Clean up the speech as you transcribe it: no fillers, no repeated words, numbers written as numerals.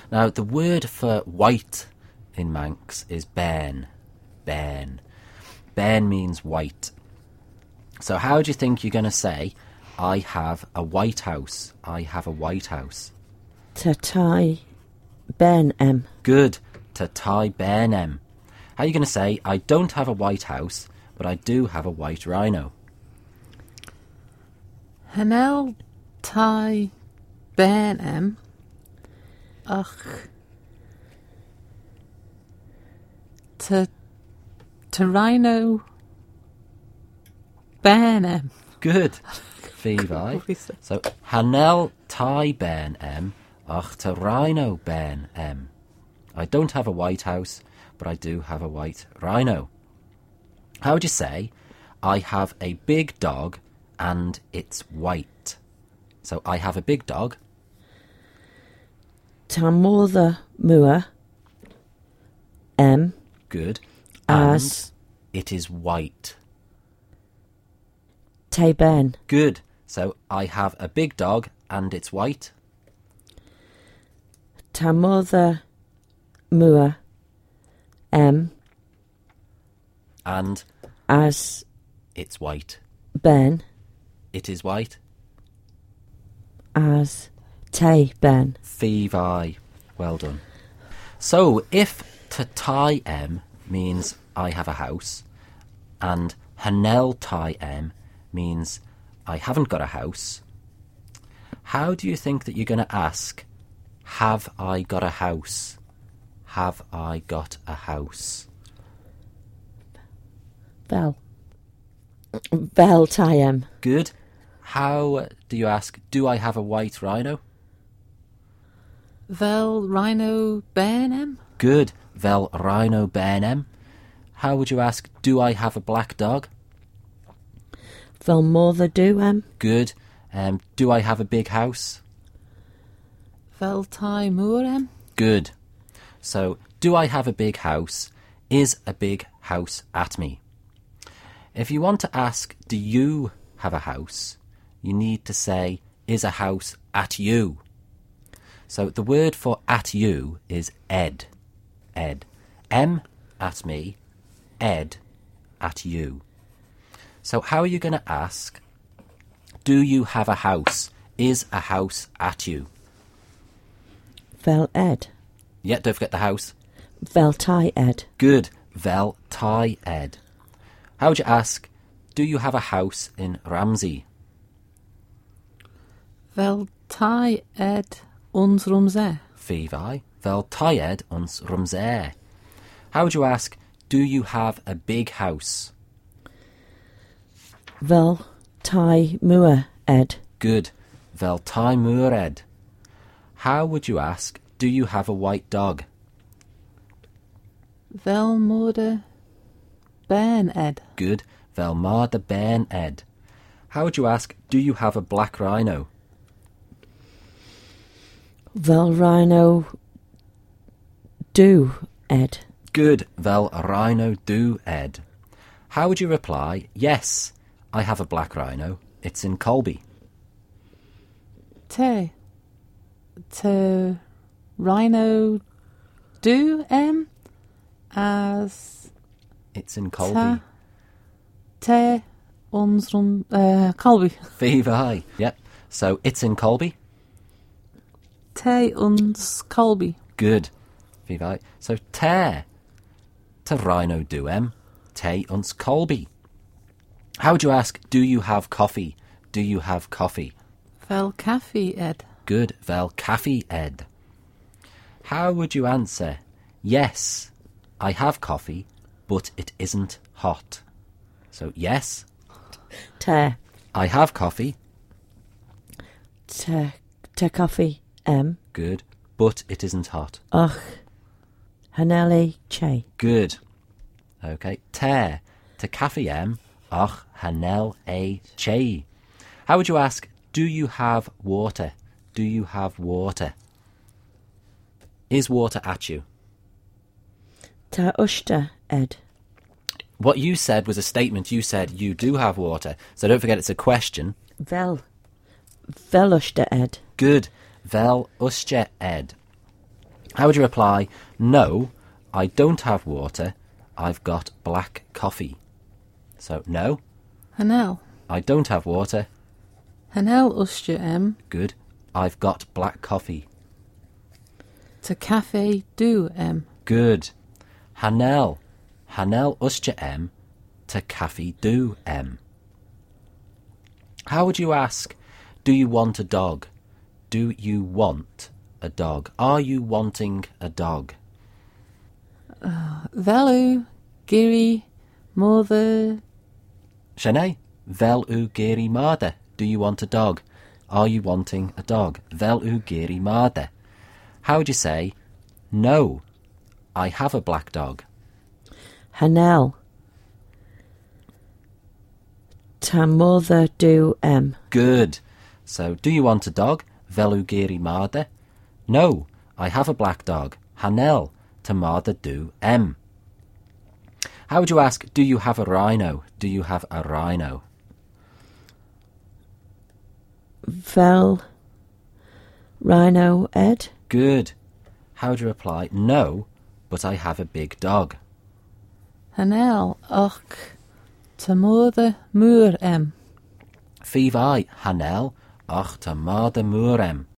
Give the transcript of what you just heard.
Now, the word for white in Manx is ben. Ben. Ben means white. So how do you think you're going to say, I have a white house? I have a white house. Ta tai ben em. Good. Ta tai ben em. How are you going to say, I don't have a white house, but I do have a white rhino? Hanel tai ben em. Ach. To rhino ben em. Good. Phoebe. So, Hanel tai ben em, ach ta rhino ben em. I don't have a white house, but I do have a white rhino. How would you say, I have a big dog and it's white? So, I have a big dog. Ta mother mua em. Good. As. And it is white. Te ben. Good. So, I have a big dog and it's white. Ta mother mua em. And As it's white. ben. It is white. As te ben. Phoebe. Well done. So, if to tie em means I have a house, and Hanel tie em means I haven't got a house, how do you think that you're going to ask, have I got a house? Have I got a house? Vel. Vel tai em. Good. How do you ask, do I have a white rhino? Vel rhino ben em. Good. Vel rhino ben em. How would you ask, do I have a black dog? Vel mother do em. Good. Do I have a big house? Vel tai moor em. Good. So, do I have a big house? Is a big house at me? If you want to ask, do you have a house? You need to say, is a house at you? So, the word for at you is ed. Ed. M at me, ed at you. So, how are you going to ask, do you have a house? Is a house at you? Vel ed. Yeah, don't forget the house. Vel tai ed. Good. Vel tai ed. How would you ask, do you have a house in Ramsey? Vel tai ed ons rumse. Phoebe. Vel tai ed ons Ramsey. How would you ask, do you have a big house? Vel tai mua ed. Good. Vel tai mur ed. How would you ask, do you have a white dog? Vel moorde ben ed. Good. Vel mar de ben ed. How would you ask, do you have a black rhino? Vel rhino do ed. Good. Vel rhino do ed. How would you reply, yes, I have a black rhino. It's in Colby. Te rhino do em. As It's in Colby. te ons rum Colby. Phoebe. Yep. So, it's in Colby. Te ons Colby. Good. Phoebe. So, te rhino do em. Te uns Colby. How would you ask, do you have coffee? Do you have coffee? Vel caffi ed. Good. Vel caffi ed. How would you answer, yes, I have coffee, but it isn't hot? So, yes, Te. I have coffee. Te coffee em. Good. But it isn't hot. Och. Haneli che. Good. Okay. Te caffi em. Och hanel e che. How would you ask, do you have water? Do you have water? Is water at you? Ta ushta ed. What you said was a statement. You said you do have water. So don't forget it's a question. Vel ushta ed. Good. Vel usje ed. How would you reply, no, I don't have water, I've got black coffee? So, no, Hanel. I don't have water. Hanel ustje Good. I've got black coffee. Te café du Good. Hanel. Hanel ustje te café du How would you ask, do you want a dog? Do you want a dog? Are you wanting a dog? Velu, giri, mother. Sinead, vel u geri marde. Do you want a dog? Are you wanting a dog? Vel u geri marde. How would you say, no, I have a black dog? Hanel. Ta mother du Good. So, do you want a dog? Vel u geri marde. No, I have a black dog. Hanel, ta marde du How would you ask, do you have a rhino? Do you have a rhino? Vel Rhino Ed. Good. How would you reply, no, but I have a big dog? Hanel och te mother mur Fi vai, Hanel, ach ta marde murem.